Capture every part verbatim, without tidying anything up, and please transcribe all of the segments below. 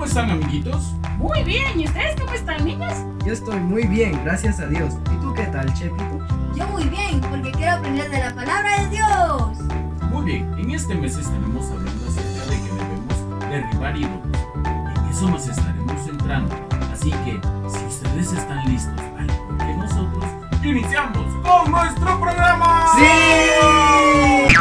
están, amiguitos? Muy bien, ¿y ustedes cómo están, niños? Yo estoy muy bien, gracias a Dios. ¿Y tú qué tal, Chepito? Yo muy bien, porque quiero aprender de la palabra de Dios. Muy bien, en este mes estaremos hablando acerca de que debemos derribar ídolos. En eso nos estaremos centrando. Así que, si ustedes están listos, al igual que nosotros, ¡iniciamos con nuestro programa! ¡Sí!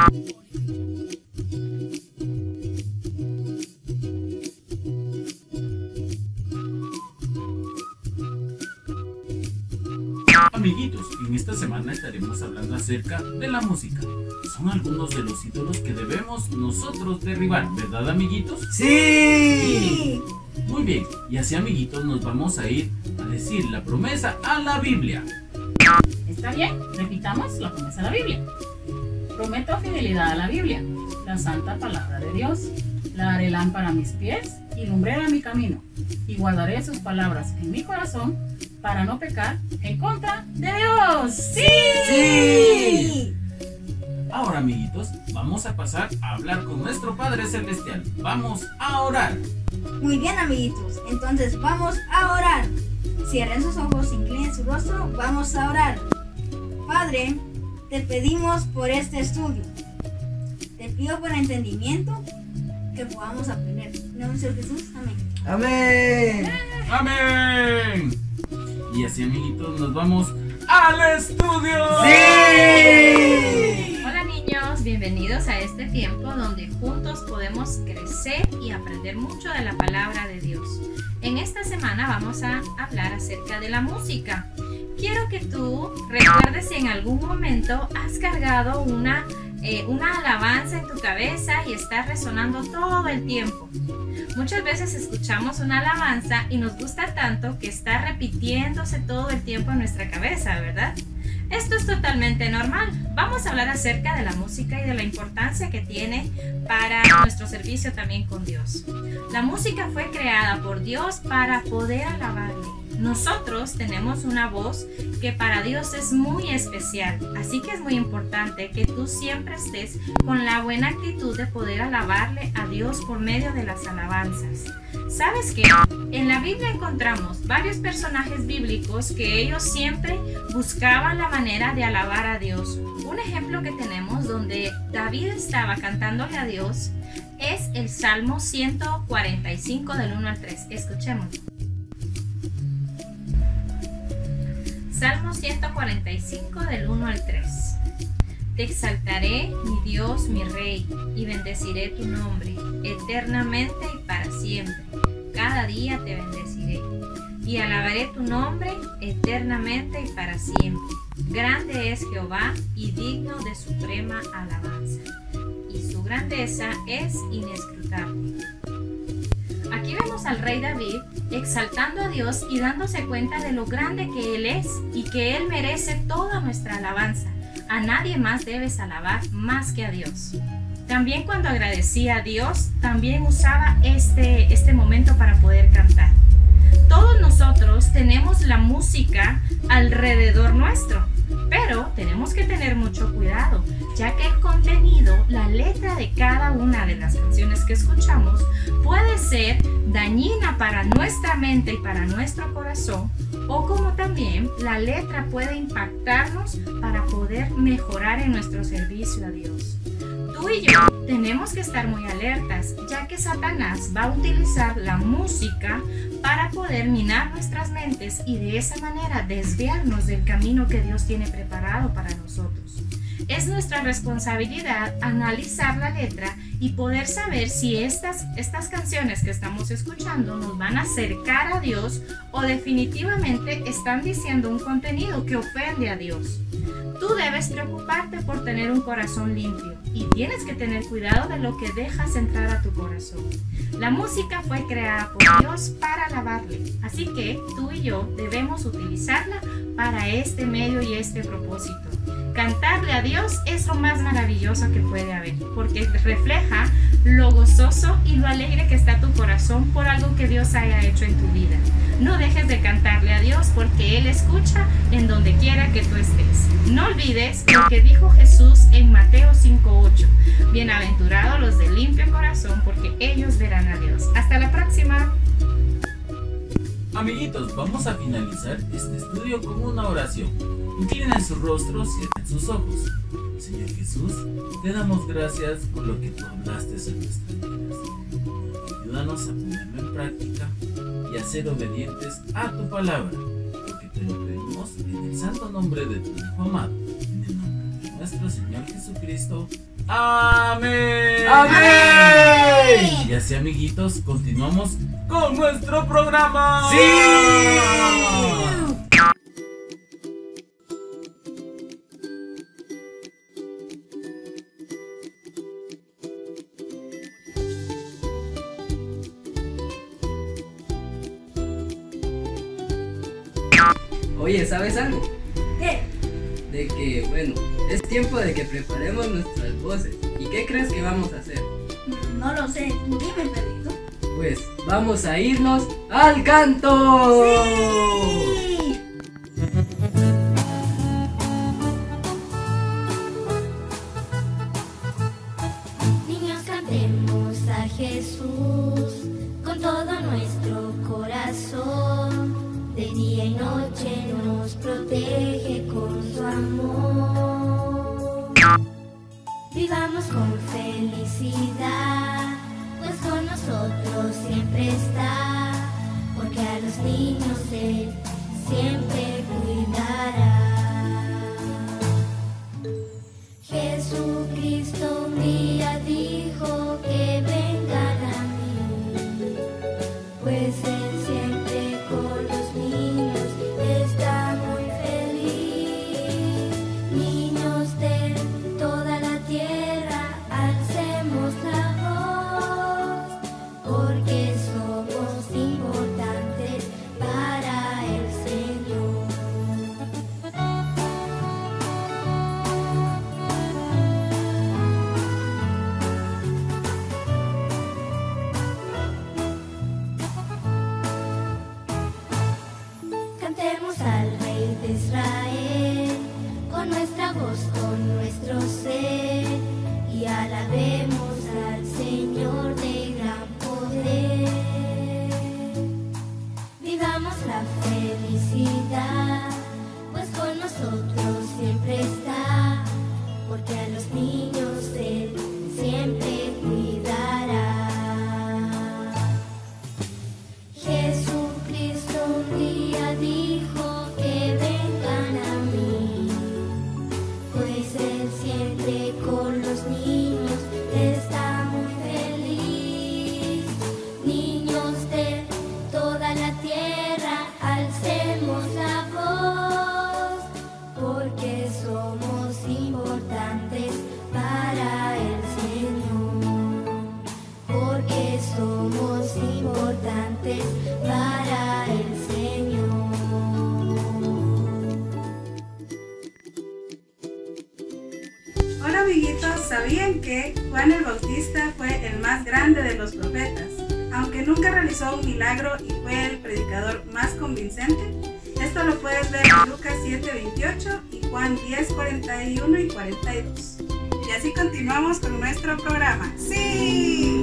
Amiguitos, en esta semana estaremos hablando acerca de la música. Son algunos de los ídolos que debemos nosotros derribar, ¿verdad, amiguitos? ¡Sí! Muy bien, y así, amiguitos, nos vamos a ir a decir la promesa a la Biblia. Está bien, repitamos la promesa a la Biblia. Prometo fidelidad a la Biblia, la santa palabra de Dios. La haré lámpara a mis pies y lumbrera a mi camino, y guardaré sus palabras en mi corazón para no pecar en contra de Dios. ¡Sí! ¡Sí! Ahora, amiguitos, vamos a pasar a hablar con nuestro Padre Celestial. Vamos a orar. Muy bien, amiguitos, entonces vamos a orar. Cierren sus ojos, inclinen su rostro, vamos a orar. Padre, te pedimos por este estudio. Te pido por entendimiento que podamos aprender. En el nombre de Jesús, amén. ¡Amén! ¡Amén! Y así, amiguitos, nos vamos al estudio. ¡Sí! Hola niños, bienvenidos a este tiempo donde juntos podemos crecer y aprender mucho de la palabra de Dios. En esta semana vamos a hablar acerca de la música. Quiero que tú recuerdes si en algún momento has cargado una, eh, una alabanza en tu cabeza y está resonando todo el tiempo. Muchas veces escuchamos una alabanza y nos gusta tanto que está repitiéndose todo el tiempo en nuestra cabeza, ¿verdad? Esto es totalmente normal. Vamos a hablar acerca de la música y de la importancia que tiene para nuestro servicio también con Dios. La música fue creada por Dios para poder alabarle. Nosotros tenemos una voz que para Dios es muy especial, así que es muy importante que tú siempre estés con la buena actitud de poder alabarle a Dios por medio de las alabanzas. ¿Sabes qué? En la Biblia encontramos varios personajes bíblicos que ellos siempre buscaban la manera de alabar a Dios. Un ejemplo que tenemos donde David estaba cantándole a Dios es el Salmo ciento cuarenta y cinco del uno al tres. Escuchémoslo. Salmo ciento cuarenta y cinco del uno al tres. Te exaltaré, mi Dios, mi Rey, y bendeciré tu nombre, eternamente y para siempre. Cada día te bendeciré, y alabaré tu nombre, eternamente y para siempre. Grande es Jehová, y digno de suprema alabanza, y su grandeza es inescrutable. Aquí vemos al rey David exaltando a Dios y dándose cuenta de lo grande que Él es y que Él merece toda nuestra alabanza. A nadie más debes alabar más que a Dios. También cuando agradecía a Dios, también usaba este, este momento para poder cantar. Todos nosotros tenemos la música alrededor nuestro, pero tenemos que tener mucho cuidado, ya que el contenido, la letra de cada una de las canciones que escuchamos puede ser dañina para nuestra mente y para nuestro corazón, o como también la letra puede impactarnos para poder mejorar en nuestro servicio a Dios. Tú y yo tenemos que estar muy alertas, ya que Satanás va a utilizar la música para poder minar nuestras mentes y de esa manera desviarnos del camino que Dios tiene preparado para nosotros. Es nuestra responsabilidad analizar la letra y poder saber si estas, estas canciones que estamos escuchando nos van a acercar a Dios o definitivamente están diciendo un contenido que ofende a Dios. Tú debes preocuparte por tener un corazón limpio y tienes que tener cuidado de lo que dejas entrar a tu corazón. La música fue creada por Dios para alabarle, así que tú y yo debemos utilizarla para este medio y este propósito. Cantarle a Dios es lo más maravilloso que puede haber, porque refleja lo gozoso y lo alegre que está tu corazón por algo que Dios haya hecho en tu vida. No dejes de cantarle a Dios porque Él escucha en donde quiera que tú estés. No olvides lo que dijo Jesús en Mateo cinco ocho. Bienaventurados los de limpio corazón porque ellos verán a Dios. Hasta la próxima. Amiguitos, vamos a finalizar este estudio con una oración. Inclinen sus rostros, cierren sus ojos. Señor Jesús, te damos gracias por lo que tú hablaste en nuestras vidas. Ayúdanos a ponerlo en práctica y a ser obedientes a tu palabra, porque te lo pedimos en el santo nombre de tu Hijo amado, en el nombre de nuestro Señor Jesucristo. ¡Amén! ¡Amén! Y así, amiguitos, continuamos con nuestro programa. ¡Sí! Oye, ¿sabes algo? ¿Qué? De que, bueno, es tiempo de que preparemos nuestras voces. ¿Y qué crees que vamos a hacer? Mm, No lo sé, tú dime, Pedrito. Pues vamos a irnos al canto. ¡Sí! Niños, cantemos a Jesús con todo nuestro corazón. De día y noche nos protege con su amor. Vivamos con felicidad, pues con nosotros siempre está, porque a los niños Él siempre cuidará. Jesucristo un día dijo que vengan a mí, pues Él siempre con los niños está muy feliz. Niños de toda la tierra, alcemos la voz, porque somos importantes para el Señor. Cantemos al Rey de Israel, con nuestra voz, con nuestro ser, y alabemos al Señor de gran poder. Vivamos la felicidad, pues con nosotros siempre está, porque a los niños Él siempre cuidará. Jesucristo un día dijo que vengan a mí, pues Él siempre con los niños está muy feliz. Niños de toda la tierra, alcemos la voz, porque somos importantes para el Señor, porque somos importantes para el Señor. Hola amiguitos, ¿sabían que Juan el Bautista fue el más grande de los profetas? Aunque nunca realizó un milagro y fue el predicador más convincente. Esto lo puedes ver en Lucas siete veintiocho y Juan diez cuarenta y uno y cuarenta y dos. Y así continuamos con nuestro programa. ¡Sí!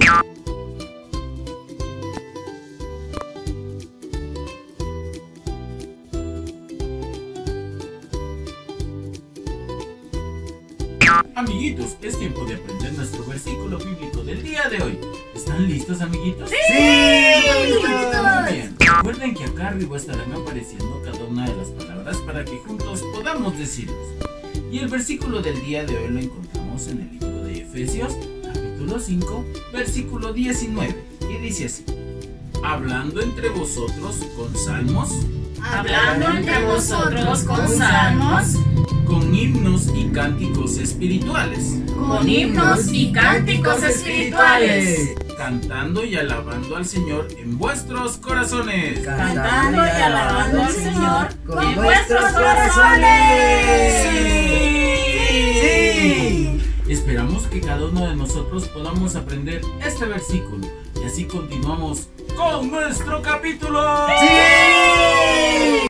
Amiguitos, es tiempo de aprender nuestro versículo bíblico del día de hoy. ¿Están listos, amiguitos? ¡Sí! Muy bien. Recuerden que acá arriba estarán apareciendo cada una de las palabras para que juntos podamos decirlos. Y el versículo del día de hoy lo encontramos en el libro de Efesios, capítulo cinco, versículo diecinueve. Y dice así: hablando entre vosotros con salmos, Hablando entre vosotros con salmos, con himnos y cánticos espirituales, con himnos y cánticos espirituales, cantando y alabando al Señor en vuestros corazones. cantando y alabando al Señor con en vuestros vuestros corazones. corazones. ¡Sí! Esperamos que cada uno de nosotros podamos aprender este versículo y así continuamos con nuestro capítulo. ¡Sí!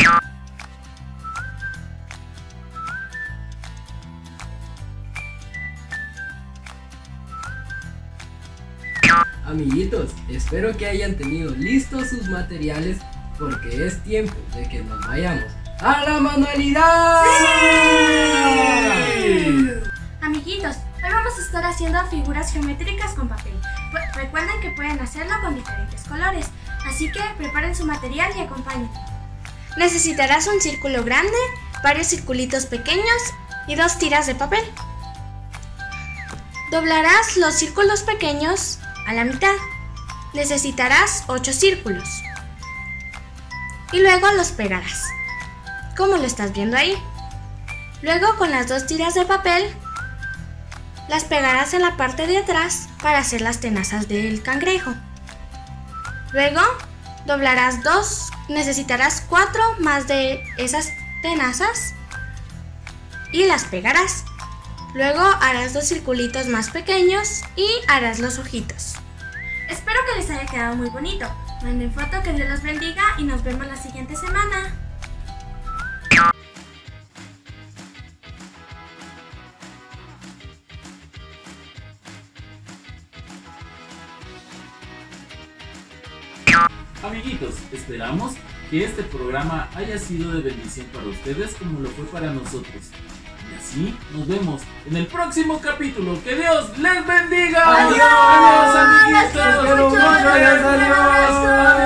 Amiguitos, espero que hayan tenido listos sus materiales porque es tiempo de que nos vayamos a la manualidad. ¡Sí! Amiguitos, hoy vamos a estar haciendo figuras geométricas con papel. Pu- recuerden que pueden hacerlo con diferentes colores, así que preparen su material y acompañen. Necesitarás un círculo grande, varios circulitos pequeños y dos tiras de papel. Doblarás los círculos pequeños a la mitad. Necesitarás ocho círculos. Y luego los pegarás, como lo estás viendo ahí. Luego con las dos tiras de papel las pegarás en la parte de atrás para hacer las tenazas del cangrejo. Luego doblarás dos, necesitarás cuatro más de esas tenazas y las pegarás. Luego harás dos circulitos más pequeños y harás los ojitos. Espero que les haya quedado muy bonito. Manden foto, que Dios los bendiga y nos vemos la siguiente semana. Amiguitos, esperamos que este programa haya sido de bendición para ustedes como lo fue para nosotros. Y así nos vemos en el próximo capítulo. ¡Que Dios les bendiga! ¡Adiós! ¡Adiós, amiguitos! ¡Los quiero mucho! ¡Adiós! ¡Adiós!